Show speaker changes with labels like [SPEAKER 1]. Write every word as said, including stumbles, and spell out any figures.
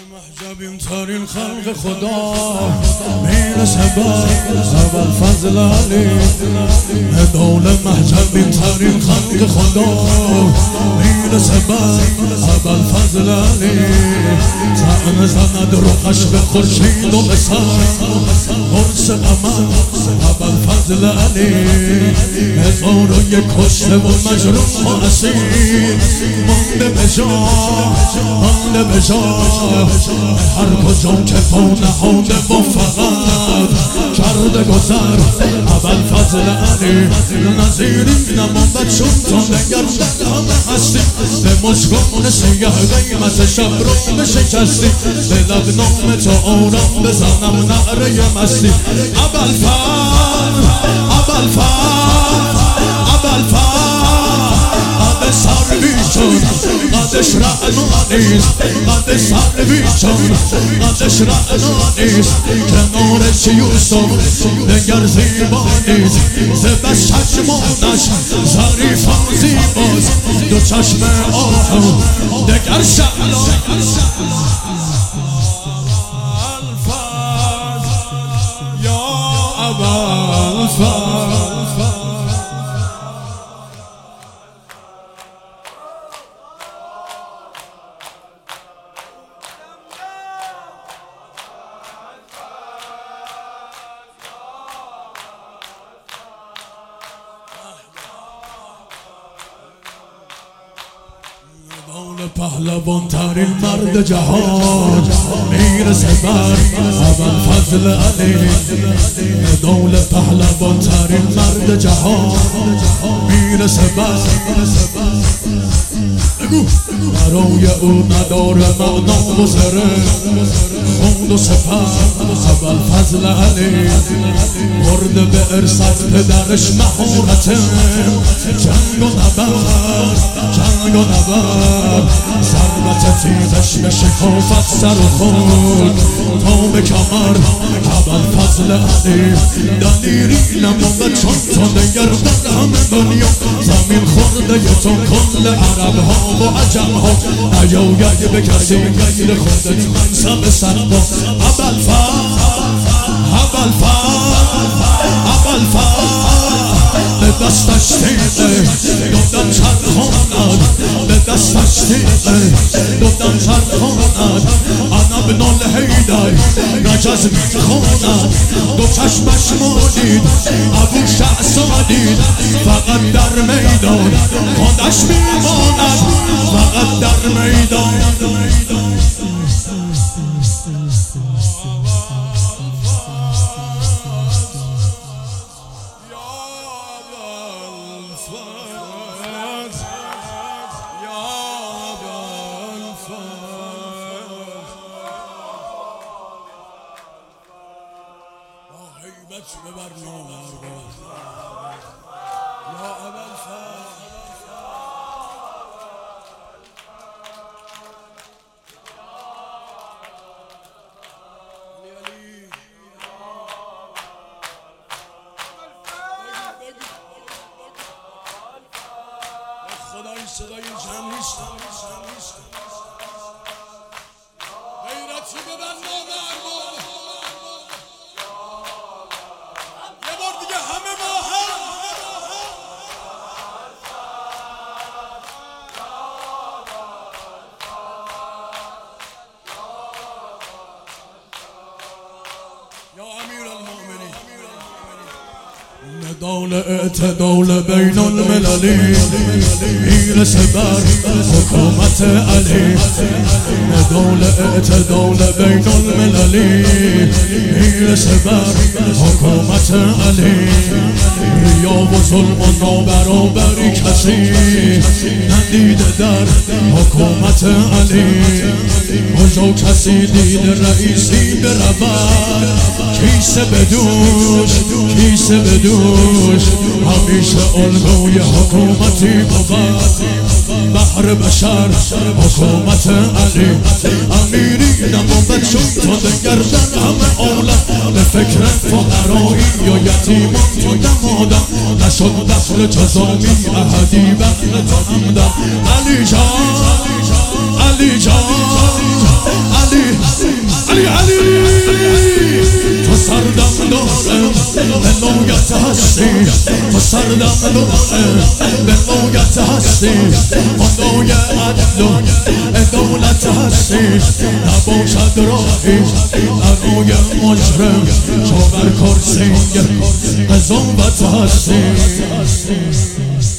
[SPEAKER 1] محجبیم ترین خلق خدا میرسه بر اول فضل علی دوله محجبیم ترین خلق خدا میرسه بر اول فضل علی طعن زند روحش به خورشید و به سر قرص قمر اول فضل علی هزار و یک کشته و مجروح و اسیر مانده به جا مانده به جا هر کجا که پا نهاده با فقط کرده گذر اول فضل علی نظیری نماند چون تا نگر همه هستی به مشکان سیه قیمت شب رو بشکستی به لب نام تو آرام بزنم نعره مستی اول فضل اول فضل اول فضل قد سروی شد قدش رعنا نیست قد سروی شد قدش رعنا نیست کنار یوسف دگر زیبا نیست زبش چشمانش ظریف و زیباست دو چشم آهو دگر شعلا یا اول فضل پهلوان ترین مرد جهان میرسه بر اول فضل علی دول پهلوان ترین مرد جهان میرسه بر برای او نداره معنا و زره خود و سپر اول فضل علی مرده به ارثت پدرش مهارته جنگ و نبرد جنگ و نبرد ضربت تیزش به شکافت سر و خود تا به کمر اول فضل علی دلیری نماند چون تا دگر در همه دنیا زمین خورده تو کل عرب ها و عجم ها نیاید بکردی غیر خودت منصب سرما اول فضل اول فضل اول فضل به دستش تیغه دادم چرخاند به دستش تیغه دادم چرخاند انا ابن الحیدر نجز میخواند دو چشمش مانید ابو شعصا دید فقط در میدان خودش میماند فقط در میدان ببر نامر یا اول فضل خدای صدای جمع نیستم غیرتی ببر نامر دول اعتدال بین المللی میرسه بر حکومت علی دول اعتدال بین المللی میرسه بر حکومت علی ریا و ظلم و نابرابری کسی ندیده در حکومت علی کجا کسی دید رئیسی برود کیسه بدوش کیسه بدوش همیشه الگوی حکومتی بود بحر بشر حکومت علی امیری نماند شد تا دگردن همه عالم به فکر فقرایی یا یتیمان تو دمادم نشد دخل جزامی احدی بخل تو همدم علی جان علی جان علی علی تو سردم دارم به نویت هستی تو سردم دارم به نویت هستی خدای عدل و دولت هستی نباشد راهی برای مجرم چو بر کرسی قضاوت هستی